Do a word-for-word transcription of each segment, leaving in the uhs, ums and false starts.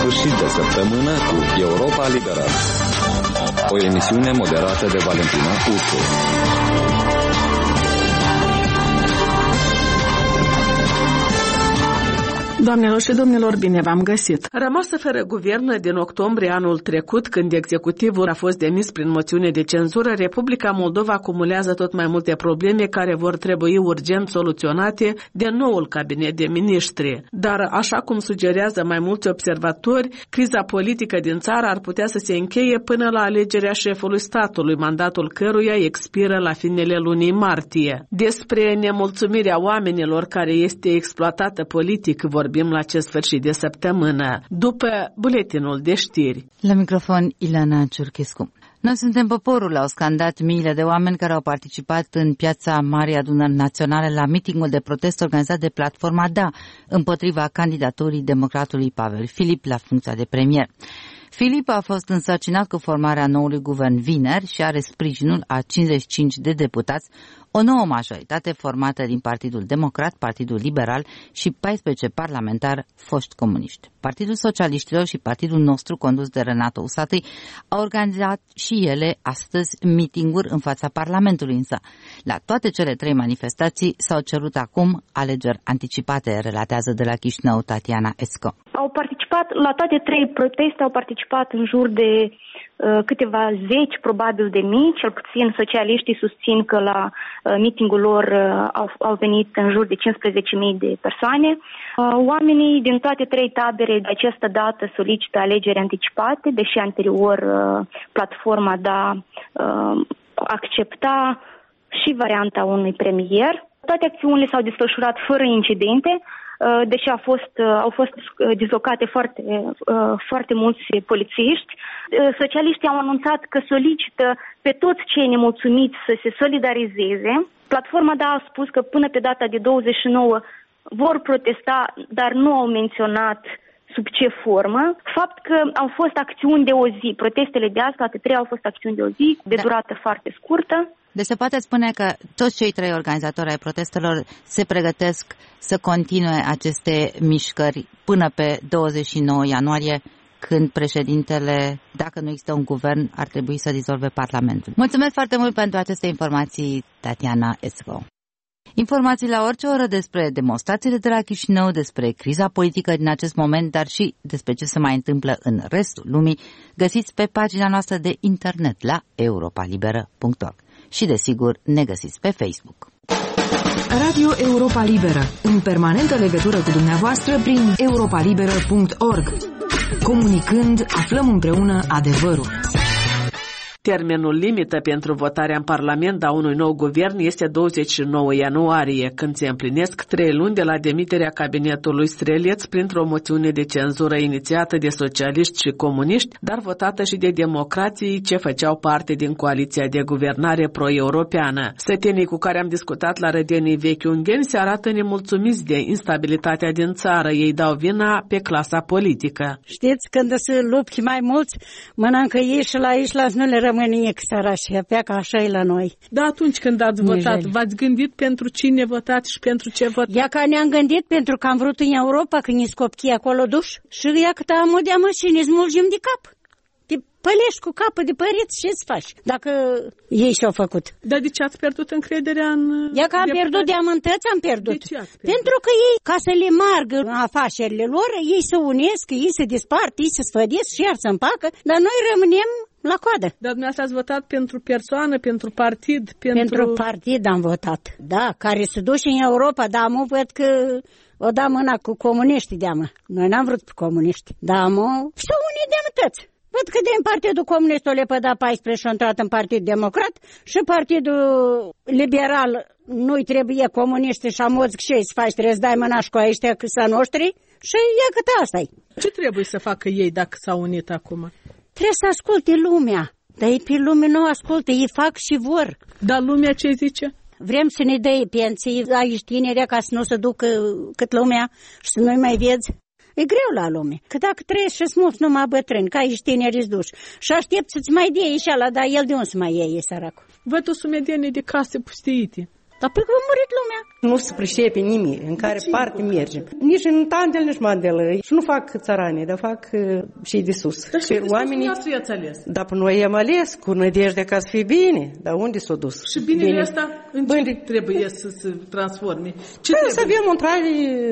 sfârșit de săptămână cu Europa Liberă, o emisiune moderată de Valentina Ursu. Doamnelor și domnilor, bine v-am găsit! Rămasă fără guvern din octombrie anul trecut, când executivul a fost demis prin moțiune de cenzură, Republica Moldova acumulează tot mai multe probleme care vor trebui urgent soluționate de noul cabinet de miniștri. Dar, așa cum sugerează mai mulți observatori, criza politică din țară ar putea să se încheie până la alegerea șefului statului, mandatul căruia expiră la finele lunii martie. Despre nemulțumirea oamenilor care este exploatată politic vor vorbim la acest sfârșit de săptămână, după buletinul de știri. La microfon, Ilana Ciurchescu. Noi suntem poporul, au scandat miile de oameni care au participat în piața Marii Adunări Naționale la mitingul de protest organizat de platforma Da, împotriva candidaturii democratului Pavel Filip la funcția de premier. Filip a fost însărcinat cu formarea noului guvern vineri și are sprijinul a cincizeci și cinci de deputați, o nouă majoritate formată din Partidul Democrat, Partidul Liberal și paisprezece parlamentari foști comuniști. Partidul Socialiștilor și Partidul Nostru, condus de Renato Usatăi, au organizat și ele astăzi mitinguri în fața Parlamentului, însă la toate cele trei manifestații s-au cerut acum alegeri anticipate, relatează de la Chișinău Tatiana Esco. Au participat, la toate trei proteste au participat în jur de uh, câteva zeci, probabil de mii, cel puțin socialiștii susțin că la uh, mitingul lor uh, au, au venit în jur de cincisprezece mii de persoane. Uh, oamenii din toate trei tabere de această dată solicită alegeri anticipate, deși anterior uh, platforma Da uh, accepta și varianta unui premier. Toate acțiunile s-au desfășurat fără incidente, deși au fost, au fost dislocate foarte, foarte mulți polițiști. Socialiștii au anunțat că solicită pe toți cei nemulțumiți să se solidarizeze. Platforma Da a spus că până pe data de douăzeci și nouă vor protesta, dar nu au menționat sub ce formă. Fapt că au fost acțiuni de o zi. Protestele de azi, toate trei au fost acțiuni de o zi, de da. durată foarte scurtă. Deci se poate spune că toți cei trei organizatori ai protestelor se pregătesc să continue aceste mișcări până pe douăzeci și nouă ianuarie, când președintele, dacă nu există un guvern, ar trebui să dizolve Parlamentul. Mulțumesc foarte mult pentru aceste informații, Tatiana Esco. Informații la orice oră despre demonstrațiile de la Chișinău, despre criza politică din acest moment, dar și despre ce se mai întâmplă în restul lumii, găsiți pe pagina noastră de internet la europa liberă punct org. Și, desigur, ne găsiți pe Facebook. Radio Europa Liberă, în permanentă legătură cu dumneavoastră prin europa liberă punct org. Comunicând, aflăm împreună adevărul. Termenul limită pentru votarea în Parlament a unui nou guvern este douăzeci și nouă ianuarie, când se împlinesc trei luni de la demiterea cabinetului Streleț printr-o moțiune de cenzură inițiată de socialiști și comuniști, dar votată și de democrații ce făceau parte din coaliția de guvernare pro-europeană. Sătenii cu care am discutat la Rădenii Vechi Ungheni se arată nemulțumiți de instabilitatea din țară. Ei dau vina pe clasa politică. Știți, când se lupți mai mulți, mănâncă ei și la ei și la nu le rămâne sărași, pleacă așa e la noi. Da, atunci când ați votat, v-ați gândit pentru cine votați și pentru ce votați? Ia că ne-am gândit pentru că am vrut în Europa, când ne scopchii acolo duși, și ia că am o deamă și ne smulgem de cap. Te pălești cu capul de păriți și ce-ți faci, dacă ei și-au făcut. Dar de ce ați pierdut încrederea în... Ia că am deputat... pierdut de amântăți, am pierdut. De ce ați pierdut? Pentru că ei, ca să le margă afacerile lor, ei se unesc, ei se dispart, ei se sfădesc și iar se împacă, dar noi rămânem la coadă. Dar dumneavoastră ați votat pentru persoană, pentru partid, pentru... Pentru partid am votat, da, care se duce în Europa, dar am văd că o da mâna cu comuniștii deamă. Noi n-am vrut cu comuniști, dar am o... și unii demnități. Văd că din Partidul Comunist o le păda paisprezece și a intrat în Partid Democrat și Partidul Liberal nu-i trebuie comuniști și amozg și să faci, trebuie să dai mâna și cu ăștia că s-a noștri și ia cât asta-i. Ce trebuie să facă ei dacă s-au unit acum? Trebuie să asculte lumea, dar ei pe lume nu ascultă, ei fac și vor. Dar lumea ce zice? Vrem să ne dai pensii aici tinerea ca să nu se ducă cât lumea și să nu-i mai vezi. E greu la lume, că dacă trăiești și-ți mulți numai bătrâni, ca ești tineri duși și aștept să-ți mai dea ieșeala, dar el de unde să mai iei, săracul? Văd o sumedenie de case pustiite. Dar pe că a murit lumea. Nu se pricepe nimic în care parte mergem. Nici în tandel, nici mandel. Și nu fac țăranii, dar fac uh, și de sus. Dar și oamenii i-ați ales? Dar pe noi i-am ales cu nădejdea ca să fie bine. Dar unde s-a dus? Și binele bine. Ăsta în ce bine. Trebuie să se transforme? Ce trebuie? Să avem un trai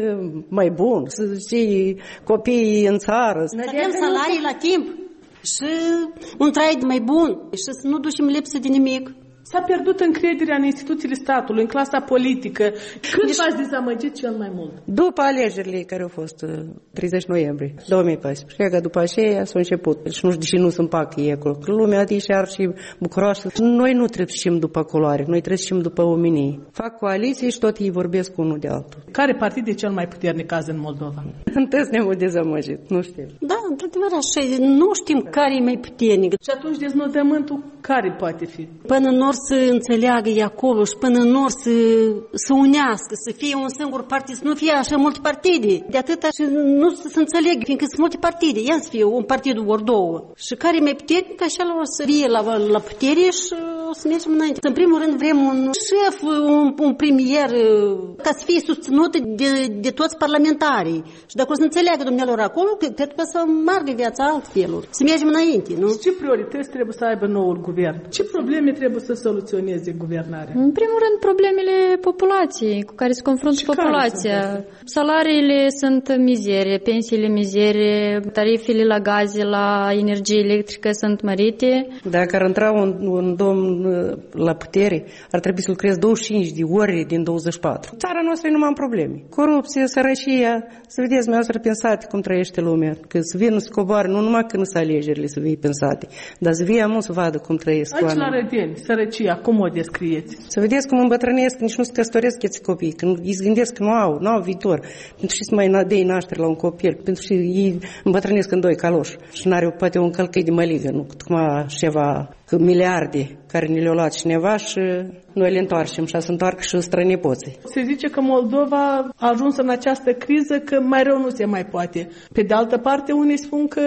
mai bun, să știi copiii în țară. Să avem salarii la timp și un trai mai bun și să nu ducem lipsă de nimic. S-a pierdut încrederea în instituțiile statului, în clasa politică. Când deci, v-ați dezamăgit cel mai mult? După alegerile care au fost treizeci noiembrie două mii paisprezece, că după aceea s-a început. Și nu știu de ce nu se împacă ei acolo. Că lumea adică ar și bucuroasă. Noi nu trebuie să știm după culoare, noi trebuie să știm după omenie. Fac coaliții și tot ei vorbesc unul de altul. Care partid e cel mai puternic azi în Moldova? Întâi ne-am dezamăgit, nu știu. Da, într-adevăr așa, nu știm care e mai puternic. Și atunci deznodământul care poate fi? Până nu să înțeleagă e acolo și până nu să, să unească, să fie un singur partid, să nu fie așa multe partide. De atâta și nu să se înțelegă, fiindcă sunt multe partide. Ia să fie un partid ori două. Și care e mai puternic, așa o să fie la, la putere și o să mergem înainte. În primul rând vrem un șef, un, un premier, ca să fie susținut de, de toți parlamentarii. Și dacă o să înțeleagă dumnealor acolo, cred că să margă viața altfelul. Să mergem înainte, nu? Ce priorități trebuie să aibă noul guvern? Ce probleme trebuie să soluționeze guvernarea? În primul rând, problemele populației cu care se confruntă populația. Salariile sunt mizerie, pensiile mizerie, tarifele la gaze, la energie electrică sunt mărite. Dacă ar intra un, un domn la putere, ar trebui să lucreze douăzeci și cinci de ore din douăzeci și patru. Țara noastră nu am probleme. Corupție, sărăcia, să vedeți, dumneavoastră pensate cum trăiește lumea. Că să vină să coboare, nu numai când sunt alegerile să fie pensate, dar să vie amu să vadă cum trăiesc aici oamenii. La Rădeni, sărăcia, cum o descrieți? Să vedeți cum îmbătrânesc, nici nu se căsătoresc eți copii, când îi se gândesc că nu au, nu au viitor. Pentru și să mai dei naștere la un copil, pentru și ei îmbătrânesc în doi caloși și n-are poate un călcăi de măligă, nu? Cum ceva miliarde care ne le-au luat cineva și noi le întoarcem și să întoarcă și strănepoții. Se zice că Moldova a ajuns în această criză că mai rău nu se mai poate. Pe de altă parte, unii spun că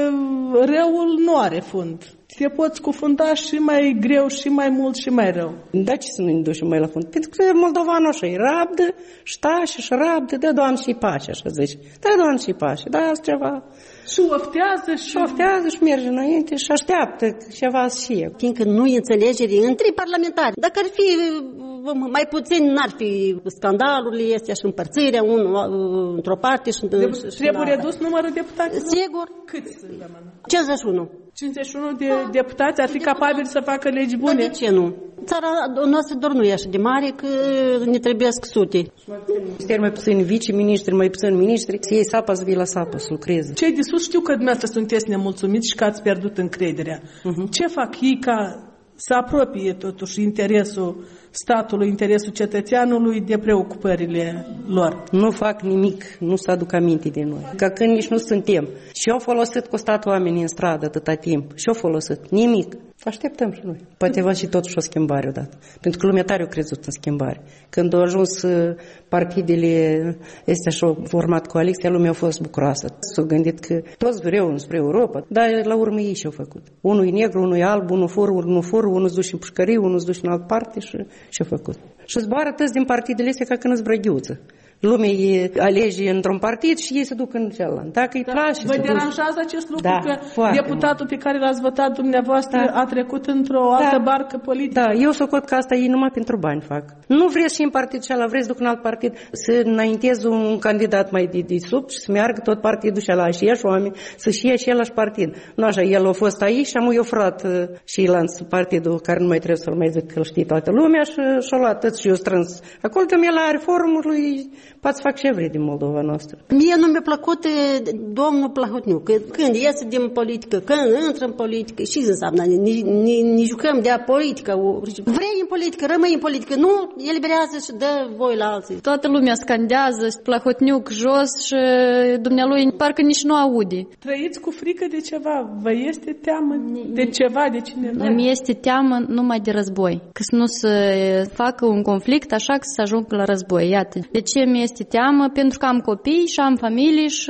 răul nu are fund. Te poți cufunda și mai greu, și mai mult, și mai rău. Da, ce să nu ne ducem mai la fund? Pentru că moldovanul așa e rabdă, ștașă și rabdă, dă Doamne și pace, așa zice. Dă Doamne și pace, da, asta ceva. Și oftează și... Și oftează și merge înainte și așteaptă ceva și eu. Fiindcă nu e înțelegere între parlamentari. Dacă ar fi mai puțin, n-ar fi scandalurile astea și împărțirea unul într-o parte și, de, și trebuie redus numărul deputaților? Sigur. Câți sunt, doamnă? cincizeci și unu. cincizeci și unu de deputați ar fi capabili să facă legi bune? Dar de ce nu? Țara noastră doar nu e așa de mare că ne trebuiesc sute. Ministeri mai puțin viceministri, mai puțin ministri, să iei sapa să vii la sapă, să lucreze. Cei de sus știu că dumneavoastră sunteți nemulțumiți și că ați pierdut încrederea. Uh-huh. Ce fac ei ca să apropie totuși interesul statului, interesul cetățeanului de preocupările lor? Nu fac nimic, nu se aduc aminte de noi. Ca când nici nu suntem. Și-au folosit cu statul oamenii în stradă atâta timp. Și-au folosit nimic. Așteptăm și noi. Poate va și totuși o schimbare odată. Pentru că lumea tare a crezut în schimbare. Când au ajuns partidele astea și-au format coaliția, lumea a fost bucuroasă. S-au gândit că toți vreau spre Europa, dar la urmă ei și-au făcut. Unul e negru, unul e alb, unul fură, unul nu fură, unul se duce în pușcărie, unul se duce în altă parte și și-au făcut. Și zboară toți din partidele astea ca când îți brăghiuță. Lumea îi alege într-un partid și ei se duc în celălalt. Dacă îi place... Vă deranjează acest lucru da, că deputatul pe care l-ați votat dumneavoastră da. a trecut într-o da. altă barcă politică? Da, eu socot că asta ei numai pentru bani fac. Nu vreți și în partid cealaltă, vreți să duc în alt partid, să înaintez un candidat mai de, de sub și să meargă tot partidul și ala și iași oameni, să-și ia și același partid. Nu așa, el a fost aici și am eu frat și lanț partidul care nu mai trebuie să-l mai zic că îl știe toată lumea și și-a luat tot și eu strâns. Acolo când el are forumul lui, poate fac ce vrei din Moldova noastră. Mie nu mi-a plăcut domnul Plahotniuc, că când iese din politică, când intră în politică, și înseamnă, ne jucăm de politică. Vrei în politică, rămâi în politică, nu eliberează și dă voi la alții. Toată lumea scandează, Plahotniuc jos și dumnealui parcă nici nu aude. Trăiți cu frică de ceva, vă este teamă de ceva, de cineva? Îmi este teamă numai de război, că să nu se facă un conflict așa că să ajungă la război. Iată, de ce mi este teamă? Pentru că am copii și am familie și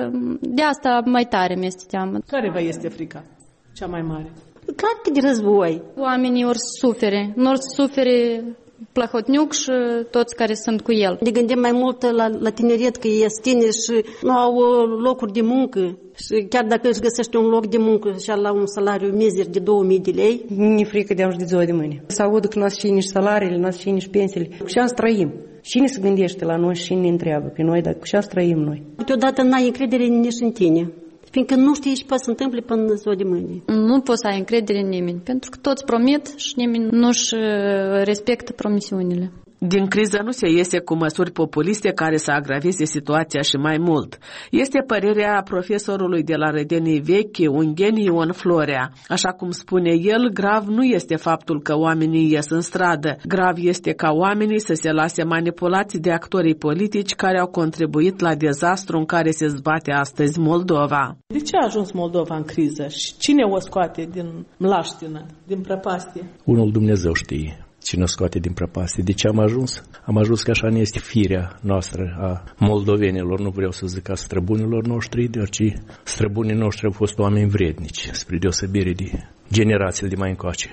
de asta mai tare mi este teamă. Care vă este frica cea mai mare? Clar că de război. Oamenii ori sufere, nu ori sufere Plahotniuc și toți care sunt cu el. Ne gândim mai mult la, la tineret, că ies tineri și nu au locuri de muncă. Și chiar dacă își găsește un loc de muncă și la un salariu mizer de două mii de lei. Ne frică de a de ziua de mâine. Să audă că n-ați și nici salariile, n-ați și nici pensiile. Cu ce să trăim? Cine se gândește la noi și cine ne întreabă pe noi, dar cu ce să trăim noi? Câteodată n-ai încredere nici în tine. Fiindcă nu știi ce poate să întâmple până ziua de mâine. Nu poți să ai încredere în nimeni, pentru că toți promit și nimeni nu-și respectă promisiunile. Din criză nu se iese cu măsuri populiste care să agraveze situația și mai mult. Este părerea profesorului de la Rădenii Vechi, Ungheni Ion Florea. Așa cum spune el, grav nu este faptul că oamenii ies în stradă. Grav este ca oamenii să se lase manipulați de actorii politici care au contribuit la dezastru în care se zbate astăzi Moldova. De ce a ajuns Moldova în criză și cine o scoate din mlaștină, din prăpastie? Unul Dumnezeu știe cine o scoate din prăpastie. De ce am ajuns? Am ajuns că așa ne este firea noastră a moldovenilor, nu vreau să zic a străbunilor noștri, deoarece străbunii noștri au fost oameni vrednici, spre deosebire de generațiile de mai încoace.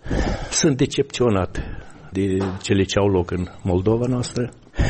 Sunt decepționat de cele ce au loc în Moldova noastră.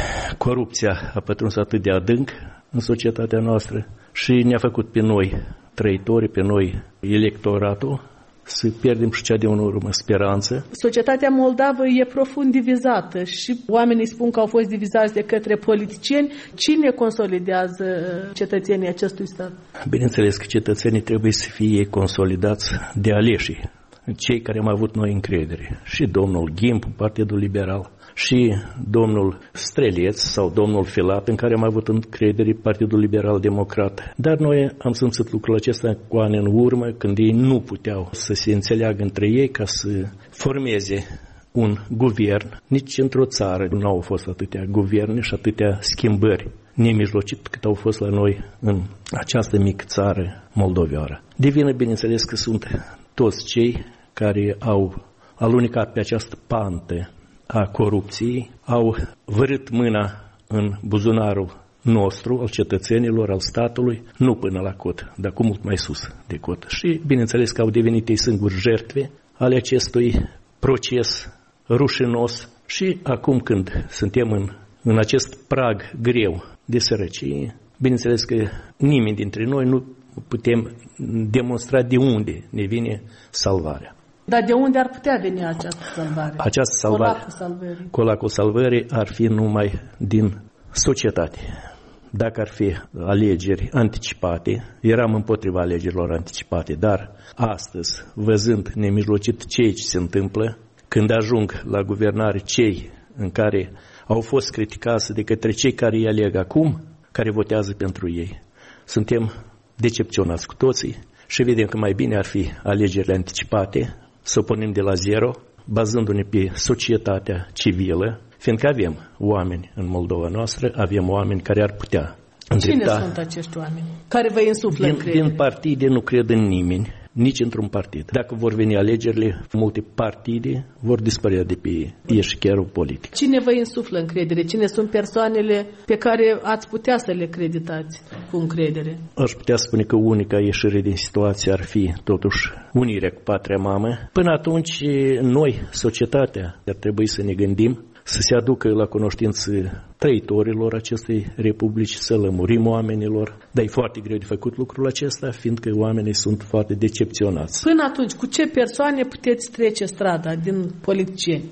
Corupția a pătruns atât de adânc în societatea noastră și ne-a făcut pe noi trăitori, pe noi electoratul, să pierdem și cea de în urmă speranță. Societatea moldavă e profund divizată și oamenii spun că au fost divizați de către politicieni. Cine consolidează cetățenii acestui stat? Bineînțeles că cetățenii trebuie să fie consolidați de aleșii, cei care am avut noi încredere. Și domnul Ghimpu, Partidul Liberal, și domnul Streleț sau domnul Filat, în care am avut încredere, Partidul Liberal Democrat. Dar noi am simțit lucrul acesta cu ani în urmă, când ei nu puteau să se înțeleagă între ei ca să formeze un guvern. Nici într-o țară nu au fost atâtea guverne și atâtea schimbări nemijlocit cât au fost la noi în această mică țară moldoveară. De vină, bineînțeles, că sunt toți cei care au alunecat pe această pantă a corupției, au vărât mâna în buzunarul nostru, al cetățenilor, al statului, nu până la cot, dar cu mult mai sus de cot. Și, bineînțeles, că au devenit ei singuri jertve ale acestui proces rușinos și acum când suntem în, în acest prag greu de sărăcie, bineînțeles că nimeni dintre noi nu putem demonstra de unde ne vine salvarea. Dar de unde ar putea veni această salvare? Această salvare, colacul salvării. Colacul salvării ar fi numai din societate. Dacă ar fi alegeri anticipate, eram împotriva alegerilor anticipate, dar astăzi, văzând nemijlocit ceea ce se întâmplă, când ajung la guvernare cei în care au fost criticați de către cei care îi aleg acum, care votează pentru ei, suntem decepționați cu toții și vedem că mai bine ar fi alegerile anticipate, să o punem de la zero, bazându-ne pe societatea civilă, fiindcă avem oameni în Moldova noastră, avem oameni care ar putea îndrepta. Cine sunt acești oameni? Care vă insuflă din, încredere? Din partide nu cred în nimeni, nici într-un partid. Dacă vor veni alegerile, multe partide vor dispărea de pe eșichierul politic. Cine vă insuflă încredere? Cine sunt persoanele pe care ați putea să le creditați cu încredere? Aș putea spune că unica ieșire din situație ar fi totuși unirea cu patria mamă. Până atunci, noi, societatea, ar trebui să ne gândim să se aducă la cunoștință trăitorilor acestei republici, să lămurim oamenilor. Dar e foarte greu de făcut lucrul acesta, fiindcă oamenii sunt foarte decepționați. Până atunci, cu ce persoane puteți trece strada din politicieni?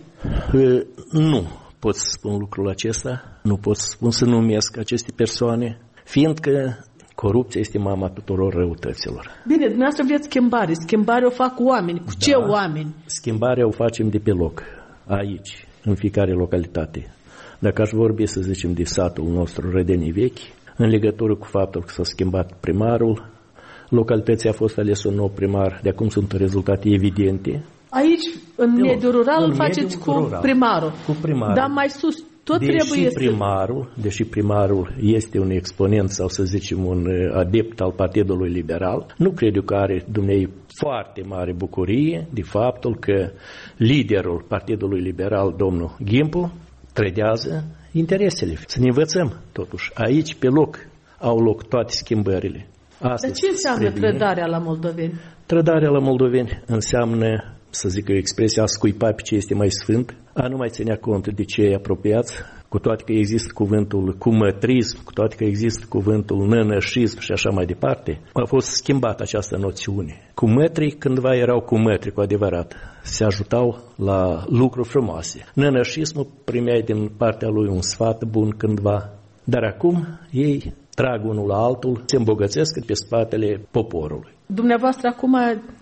Nu pot să spun lucrul acesta, nu pot să spun să numesc aceste persoane, fiindcă corupția este mama tuturor răutăților. Bine, dumneavoastră vreți schimbare. Schimbare o fac oameni. Cu ce da, oameni? Schimbarea o facem de pe loc, aici, în fiecare localitate. Dacă aș vorbi, să zicem, de satul nostru Rădenii Vechi, în legătură cu faptul că s-a schimbat primarul, localității a fost ales un nou primar, de acum sunt rezultate evidente. Aici, în de mediul rural, îl faceți cu rural, primarul. Cu primarul. Dar mai sus, tot deși trebuie primarul, să... Deși primarul este un exponent sau să zicem un adept al Partidului Liberal, nu cred eu că are dumnei foarte mare bucurie de faptul că liderul Partidului Liberal, domnul Ghimpu, trădează interesele. Să ne învățăm, totuși. Aici, pe loc, au loc toate schimbările. Astăzi, Dar ce înseamnă trădarea la moldoveni? Trădarea la moldoveni înseamnă să zic o expresie, a scuipa pe ce este mai sfânt, a nu mai ținea cont de cei apropiați, cu toate că există cuvântul cumătrism, cu toate că există cuvântul nănășism și așa mai departe, a fost schimbată această noțiune. Cumătrii cândva erau cumătri cu adevărat, se ajutau la lucruri frumoase. Nănășismul primeai din partea lui un sfat bun cândva, dar acum ei trag unul la altul, se îmbogățesc pe spatele poporului. Dumneavoastră, acum,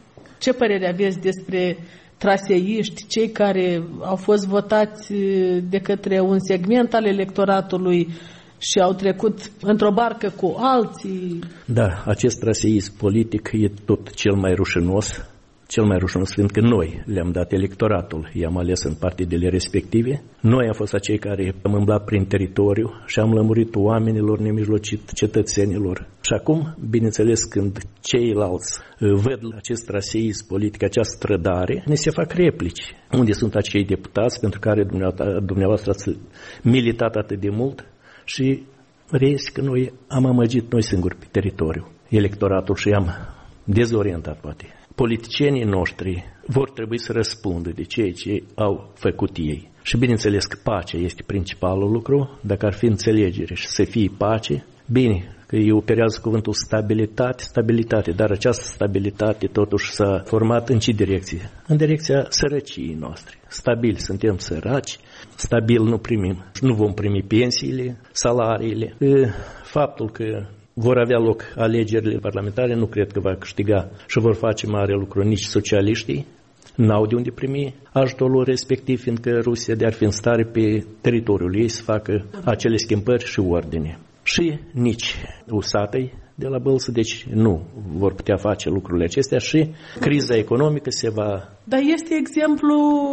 ce părere aveți despre traseiști, cei care au fost votați de către un segment al electoratului și au trecut într-o barcă cu alții? Da, acest traseism politic e tot cel mai rușinos, cel mai rușinos fiindcă noi le-am dat electoratul, i-am ales în partidele respective. Noi am fost acei care am umblat prin teritoriu și am lămurit oamenilor nemijlocit, cetățenilor. Și acum, bineînțeles, când ceilalți văd acest traseism politic, această strădare, ne se fac replici. Unde sunt acei deputați pentru care dumneavoastră ați militat atât de mult? Și reiese că noi am amăgit noi singuri pe teritoriu electoratul și am dezorientat poate. Politicienii noștri vor trebui să răspundă de ceea ce au făcut ei. Și bineînțeles că pacea este principalul lucru, dacă ar fi înțelegere și să fie pace, bine, că eu operează cuvântul stabilitate, stabilitate, dar această stabilitate totuși s-a format în ce direcție? În direcția sărăciei noastre. Stabil, suntem săraci, stabil nu primim, nu vom primi pensiile, salariile. Faptul că vor avea loc alegerile parlamentare, nu cred că va câștiga și vor face mare lucru nici socialiștii, n-au de unde primi ajutorul respectiv, fiindcă Rusia de-ar fi în stare pe teritoriul ei să facă acele schimbări și ordine. Și nici usatei de la Bălță, deci nu vor putea face lucrurile acestea și criza economică se va... Dar este exemplu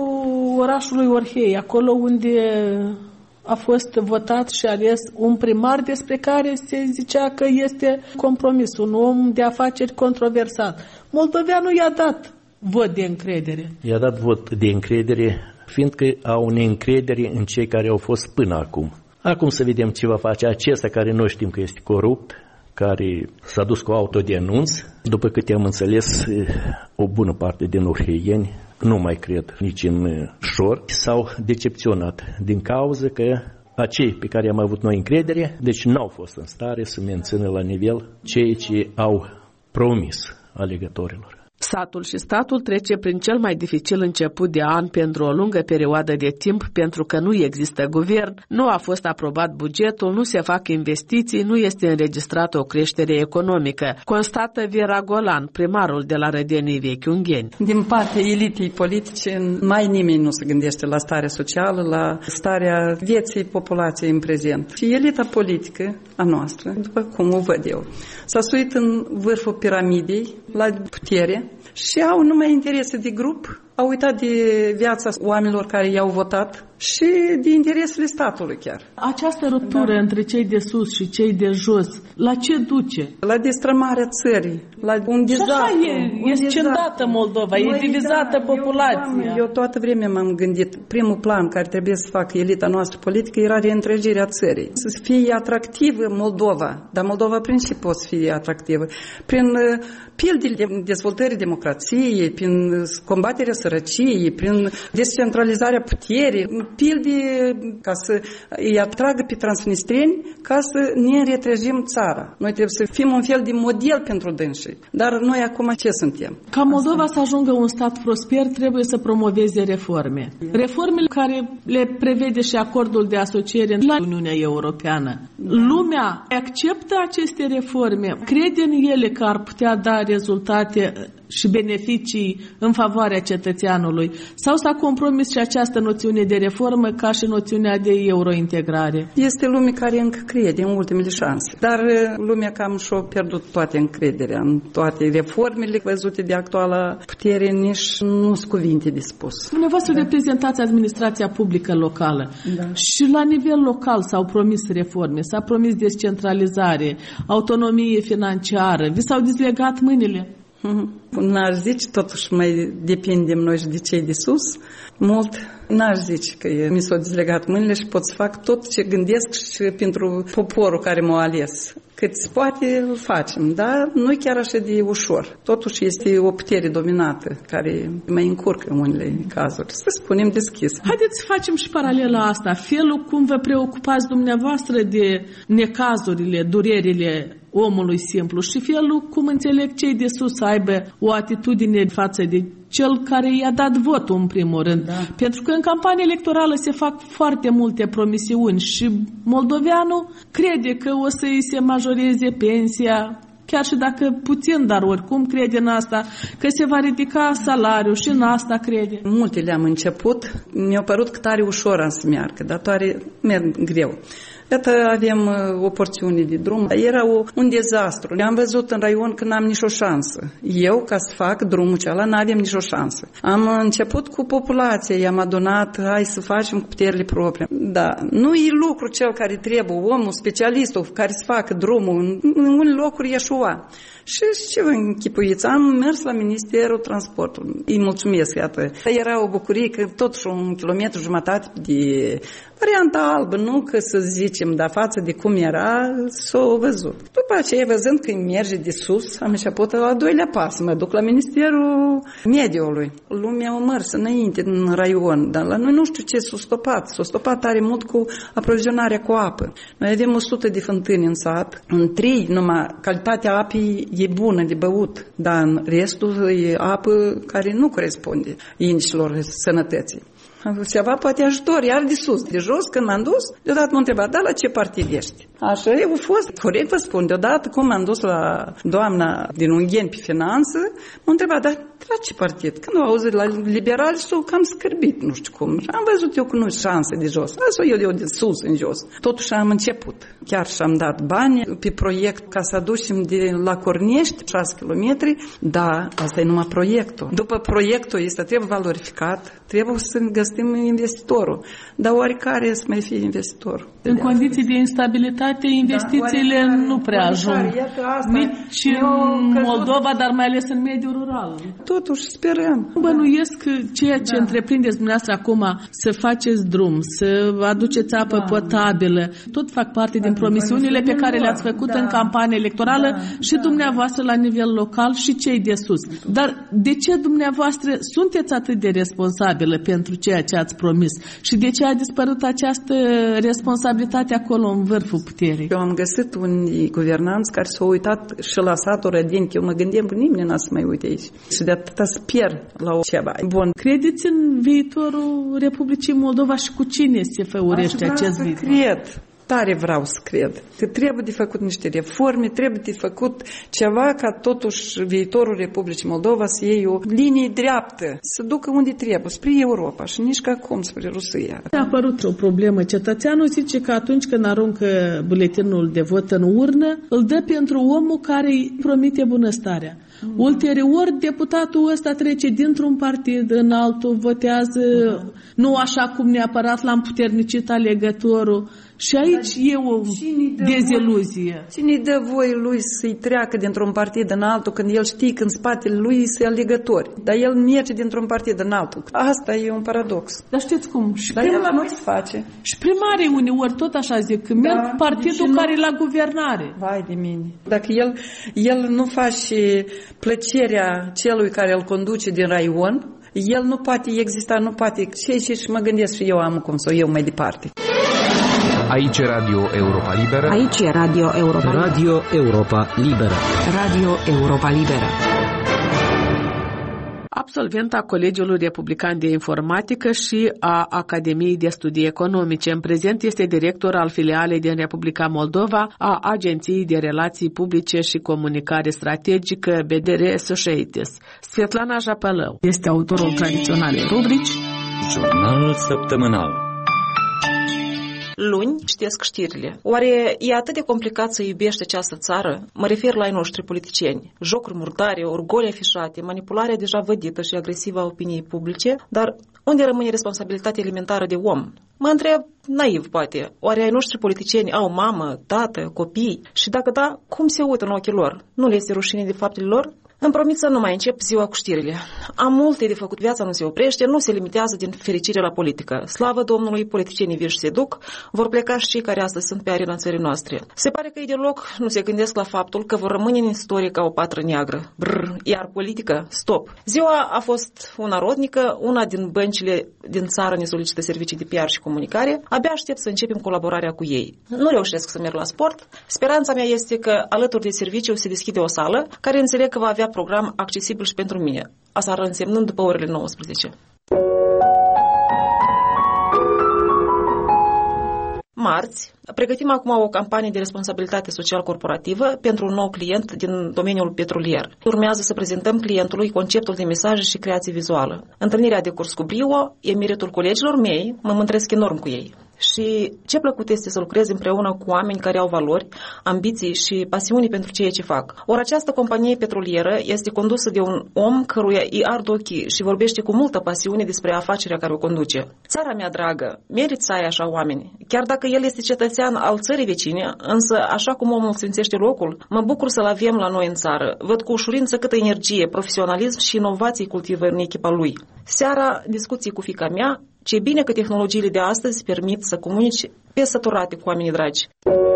orașului Orhei, acolo unde a fost votat și ales un primar despre care se zicea că este compromis, un om de afaceri controversat. Moldoveanul i-a dat vot de încredere. I-a dat vot de încredere, fiindcă au neîncredere în cei care au fost până acum. Acum să vedem ce va face acesta care noi știm că este corupt, care s-a dus cu autodenunț. După câte am înțeles, o bună parte din orheieni nu mai cred nici în șor, s-au decepționat din cauza că acei pe care am avut noi încredere, deci n-au fost în stare să mențină la nivel ceea ce au promis alegătorilor. Satul și statul trece prin cel mai dificil început de an pentru o lungă perioadă de timp, pentru că nu există guvern, nu a fost aprobat bugetul, nu se fac investiții, nu este înregistrată o creștere economică, constată Vera Golan, primarul de la Rădenii Vechi Ungheni. Din partea elitei politice, mai nimeni nu se gândește la starea socială, la starea vieții populației în prezent. Și elita politică a noastră, după cum o văd eu, s-a suit în vârful piramidei, la putere, și au numai interese de grup, au uitat de viața oamenilor care i-au votat și de interesele statului chiar. Această ruptură da. între cei de sus și cei de jos, la ce duce? La destrămarea țării, la un dezastru. Și așa e, e scindată Moldova, Noi, e divizată da, populația. Eu, doamne, eu toată vremea m-am gândit, primul plan care trebuie să facă elita noastră politică era reîntregirea țării. Să fie atractivă Moldova, dar Moldova prin ce poate să fie atractivă? Prin pildele dezvoltării democrației, prin combaterea sărăciei, prin descentralizarea puterii, pilde ca să îi atragă pe transnistreni, ca să ne retrăjim țara. Noi trebuie să fim un fel de model pentru dânsii. Dar noi acum ce suntem? Ca Moldova Asta. să ajungă un stat prosper, trebuie să promoveze reforme. Reformele care le prevede și acordul de asociere la Uniunea Europeană. Lumea acceptă aceste reforme, crede în ele că ar putea da rezultate și beneficii în favoarea cetățeanului? Sau s-a compromis și această noțiune de reformă ca și noțiunea de eurointegrare? Este lume care încă crede în ultimele șanse, dar lumea cam și-a pierdut toate încrederea în toate reformele văzute de actuala putere, nici nu sunt cuvinte de spus. Dumneavoastră da. reprezentați administrația publică locală da. și la nivel local s-au promis reforme, s-a promis descentralizare, autonomie financiară, vi s-au dezlegat mâinile? N-aș zice, totuși mai depindem noi și de cei de sus, mult. N-aș zice că mi s-au dezlegat mâinile și pot să fac tot ce gândesc și pentru poporul care m-a ales. Cât se poate, îl facem, dar nu e chiar așa de ușor. Totuși este o putere dominată care mai încurcă în unele cazuri. Să spunem deschis. Haideți să facem și paralela asta. Felul cum vă preocupați dumneavoastră de necazurile, durerile omului simplu și felul cum înțeleg cei de sus să aibă o atitudine față de cel care i-a dat votul în primul rând. Da. Pentru că în campanie electorală se fac foarte multe promisiuni și moldoveanul crede că o să-i se majoreze pensia, chiar și dacă puțin, dar oricum crede în asta, că se va ridica salariul și în asta crede. Multe le-am început, mi-a părut că tare ușor să meargă, dar tare merg greu. Iată, avem uh, o porțiune de drum. Era o, un dezastru. Am văzut în raion că n-am nicio șansă. Eu, ca să fac drumul ceala, n-avem nicio șansă. Am început cu populația, i-am adunat, hai să facem cu puterile proprii. Da, nu e lucru cel care trebuie, omul, specialistul care să facă drumul, în, în unele locuri eșua. Și ce vă închipuiți? Am mers la Ministerul Transportului. Îi mulțumesc, iată. Era o bucurie că totuși un kilometru jumătate de varianta albă, nu că să zicem, dar față de cum era, s-o văzut. După aceea, văzând că merge de sus, am început la al doilea pas, mă duc la Ministerul Mediului. Lumea o mers înainte în raion, dar la noi nu știu ce s-a stopat. S-a stopat tare mult cu aprovizionarea cu apă. Noi avem o sută de fântâni în sat, în trei numai calitatea apei e bună de băut, dar în restul e apă care nu corespunde indicilor sănătății. Ceva poate ajutor, iar de sus, de jos, când m-am dus, deodată m-a întrebat, da, la ce partid ești? Așa e, a fost, corect vă spun, deodată cum m-am dus la doamna din Ungheni pe finanță, m-a întrebat, dar la ce partid? Când au auzit la liberali, s-au cam scârbit, nu știu cum. Și am văzut eu că nu șanse de jos, asta eu, eu de sus în jos. Totuși am început, chiar și-am dat bani pe proiect ca să aducem de la Cornești, șase kilometri, da, asta e numai proiectul. După proiectul este, trebuie valorificat, trebuie să găsim investitorul. Dar oarecare să mai fie investitorul? În condiții de instabilitate, investițiile da, nu prea ajung. Nici în Moldova, dar mai ales în mediul rural. Totuși sperăm. Bănuiesc că ceea ce da. întreprindeți dumneavoastră acum, să faceți drum, să aduceți apă da. potabilă, tot fac parte da, din promisiunile pe care le-ați făcut da. în campanie electorală da. și da. dumneavoastră la nivel local și cei de sus. Dar de ce dumneavoastră sunteți atât de responsabilă pentru ceea ce ați promis? Și de ce a dispărut această responsabilitate acolo în vârful puterii? Eu am găsit unii guvernanți care s-au uitat și la satul Rădeni, că eu mă gândeam că nimeni n-a să mai uite aici. Și de atâta să pierd la o ceva. Bun. Credeți în viitorul Republicii Moldova și cu cine se făurește acest viitor? Cred. Tare vreau să cred că trebuie de făcut niște reforme, trebuie de făcut ceva ca totuși viitorul Republicii Moldova să iei o linie dreaptă, să ducă unde trebuie, spre Europa și nici ca acum spre Rusia. A apărut o problemă. Cetățeanul zice că atunci când aruncă buletinul de vot în urnă, îl dă pentru omul care îi promite bunăstarea. Mm. Ulterior, deputatul ăsta trece dintr-un partid în altul, votează mm. nu așa cum neapărat l-am puternicit alegătorul. Și aici dar e o deziluzie. Cine dă voie lui să-i treacă dintr-un partid în altul când el știe că în spatele lui sunt alegători? Dar el merge dintr-un partid în altul. Asta e un paradox. Dar știți cum? Și dar el la noi se face. Și primarii uneori tot așa zic, că merg da, partidul care e la guvernare. Vai de mine. Dacă el, el nu face plăcerea celui care îl conduce din raion, el nu poate exista, nu poate. Și, și, și mă gândesc și eu am cum să o iau mai departe. Aici e Radio Europa Liberă. Aici e Radio Europa Liberă. Radio Europa Liberă. Radio Europa Liberă. Absolventa Colegiului Republican de Informatică și a Academiei de Studii Economice. În prezent este director al filialei din Republica Moldova a Agenției de Relații Publice și Comunicare Strategică B D R Associates. Svetlana Japălău este autorul tradiționalei rubrici Jurnalul Săptămânal. Luni citesc știrile. Oare e atât de complicat să iubești această țară? Mă refer la ai noștri politicieni. Jocuri murdare, orgolii afișate, manipularea deja vădită și agresivă a opiniei publice, dar unde rămâne responsabilitatea elementară de om? Mă întreb, naiv poate, oare ai noștri politicieni au mamă, tată, copii? Și dacă da, cum se uită în ochii lor? Nu le este rușine de faptele lor? Îmi promit să nu mai încep ziua cu știrile. Am multe de făcut, viața nu se oprește, nu se limitează din fericire la politică. Slavă Domnului, politicienii vin și se duc, vor pleca și cei care astăzi sunt pe arena țării noastre. Se pare că ideolog nu se gândesc la faptul că vor rămâne în istorie ca o patră neagră. Brr, iar politică? Stop. Ziua a fost una rodnică, una din băncile din țară ne solicită servicii de P R și comunicare. Abia aștept să începem colaborarea cu ei. Nu reușesc să merg la sport. Speranța mea este că alături de serviciu se deschide o sală care înțeleg că va avea program accesibil și pentru mine. Asta ar însemnând după orele nouăsprezece. Marți, pregătim acum o campanie de responsabilitate social corporativă pentru un nou client din domeniul petrolier. Urmează să prezentăm clientului conceptul de mesaje și creație vizuală. Întâlnirea de curs cu brio e meritul colegilor mei, mă mândresc enorm cu ei. Și ce plăcut este să lucrez împreună cu oameni care au valori, ambiții și pasiuni pentru ceea ce fac. Ori această companie petrolieră este condusă de un om căruia îi ard ochii și vorbește cu multă pasiune despre afacerea care o conduce. Țara mea dragă, merit să ai așa oameni. Chiar dacă el este cetățean al țării vecine, însă așa cum omul simțește locul, mă bucur să-l avem la noi în țară. Văd cu ușurință câtă energie, profesionalism și inovații cultivă în echipa lui. Seara, discuții cu fiica mea. Ce bine că tehnologiile de astăzi permit să comunici pe săturate cu oamenii dragi.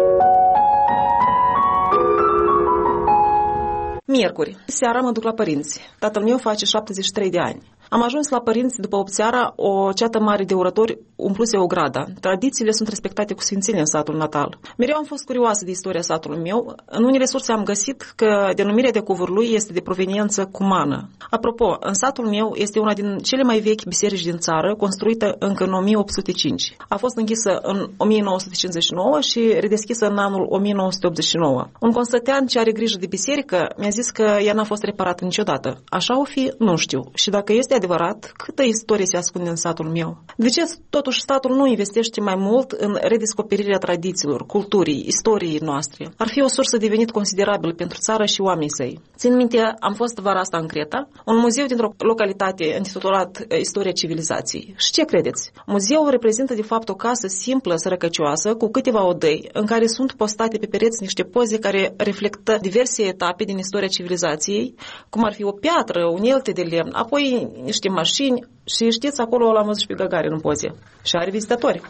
Miercuri. Seara mă duc la părinți. Tatăl meu face șaptezeci și trei de ani. Am ajuns la părinți după opt seara, o ceată mare de orători umpluse o grada. Tradițiile sunt respectate cu sfințenie în satul natal. Mereu am fost curioasă de istoria satului meu. În unele surse am găsit că denumirea de cuvâr lui este de proveniență cumană. Apropo, în satul meu este una din cele mai vechi biserici din țară, construită încă în o mie opt sute cinci. A fost închisă în o mie nouă sute cincizeci și nouă și redeschisă în anul o mie nouă sute optzeci și nouă. Un constătean ce are grijă de biserică mi-a zis că ea n-a fost reparată niciodată. Așa o fi, nu știu. Și dacă este adevărat, câtă istorie se ascunde în satul meu. De ce totuși statul nu investește mai mult în redescoperirea tradițiilor, culturii, istoriei noastre? Ar fi o sursă de venit considerabil pentru țară și oamenii săi. Țin minte, am fost vara asta în Creta, un muzeu dintr-o localitate intitulat Istoria civilizației. Și ce credeți? Muzeul reprezintă de fapt o casă simplă, sărăcăcioasă, cu câteva odăi, în care sunt postate pe pereți niște poze care reflectă diverse etape din istoria civilizației, cum ar fi o piatră, unelte de lemn, apoi niște mașini și știți, acolo l-am văzut și pe Gagarin în poze. Și are vizitatori.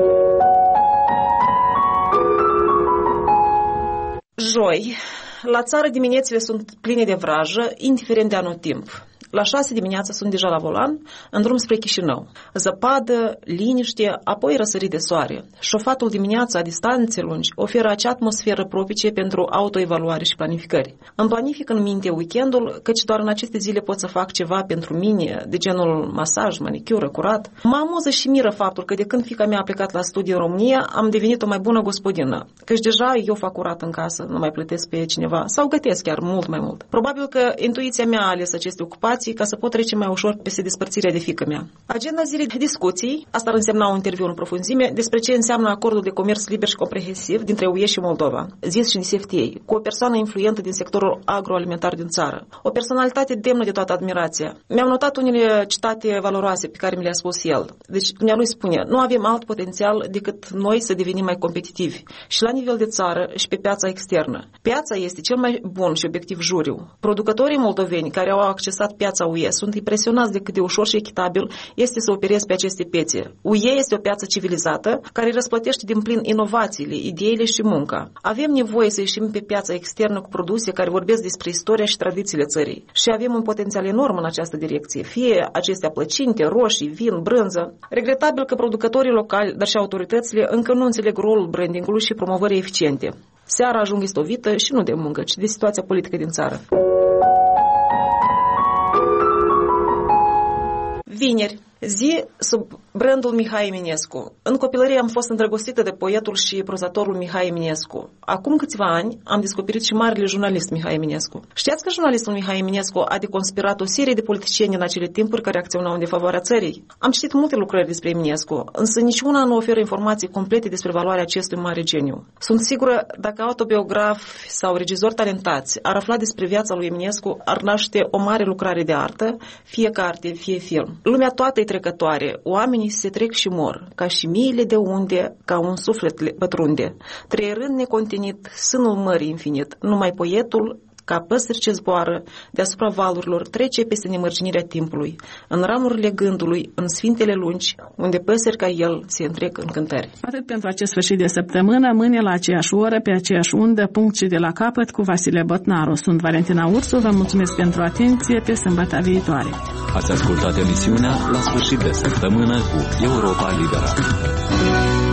Joi, la țară diminețile sunt pline de vrajă, indiferent de anotimp. La șase dimineața sunt deja la volan, în drum spre Chișinău. Zăpadă, liniște, apoi răsărit de soare. Șofatul dimineața, a distanțe lungi, oferă acea atmosferă propice pentru autoevaluare și planificări. Îmi planific în minte weekendul, căci doar în aceste zile pot să fac ceva pentru mine, de genul masaj, manicură, curat. Mă amuză și miră faptul că de când fiica mea a plecat la studii în România, am devenit o mai bună gospodină. Căci deja eu fac curat în casă, nu mai plătesc pe cineva, sau gătesc chiar mult mai mult. Probabil că intuiția mea a ales aceste ocupații ca să pot trece mai ușor peste despărțirea de fiică mea. Agenda zilei de discuții, asta ar însemna un interviu în profunzime, despre ce înseamnă acordul de comerț liber și comprehensiv dintre U E și Moldova, zis și de S F T A, cu o persoană influentă din sectorul agroalimentar din țară. O personalitate demnă de toată admirația. Mi-am notat unele citate valoroase pe care mi le-a spus el. Deci, dumnealui spune, nu avem alt potențial decât noi să devenim mai competitivi și la nivel de țară și pe piața externă. Piața este cel mai bun și obiectiv juriu. Producătorii moldoveni care au accesat piața U E sunt impresionați de cât de ușor și echitabil este să operezi pe aceste piețe. U E este o piață civilizată care răsplătește din plin inovațiile, ideile și munca. Avem nevoie să ieșim pe piața externă cu produse care vorbesc despre istoria și tradițiile țării și avem un potențial enorm în această direcție, fie acestea plăcinte, roșii, vin, brânză. Regretabil că producătorii locali, dar și autoritățile încă nu înțeleg rolul brandingului și promovării eficiente. Seara ajung istovită și nu de muncă, ci de situația politică din țară. Vineri, zi sub brandul Mihai Eminescu. În copilărie am fost îndrăgostită de poetul și prozatorul Mihai Eminescu. Acum câțiva ani am descoperit și marele jurnalist Mihai Eminescu. Știați că jurnalistul Mihai Eminescu a deconspirat o serie de politicieni în acele timpuri care acționau în defavoarea țării? Am citit multe lucrări despre Eminescu, însă niciuna nu oferă informații complete despre valoarea acestui mare geniu. Sunt sigură, dacă autobiografi sau regizori talentați ar afla despre viața lui Eminescu, ar naște o mare lucrare de artă, fie carte, fie film. Lumea toată e trecătoare, oamenii se trec și mor, ca și miile de unde, ca un suflet pătrunde. Trăierând necontenit, sânul mării infinit, numai poetul ca păsări ce zboară deasupra valurilor, trece peste nemărginirea timpului, în ramurile gândului, în sfintele lungi, unde păsări ca el se întrec în cântări. Atât pentru acest sfârșit de săptămână, mâine la aceeași oră, pe aceeași undă, punct și de la capăt, cu Vasile Botnaru. Sunt Valentina Ursu, vă mulțumesc pentru atenție, pe sâmbătă viitoare. Ați ascultat emisiunea La sfârșit de săptămână cu Europa Liberă.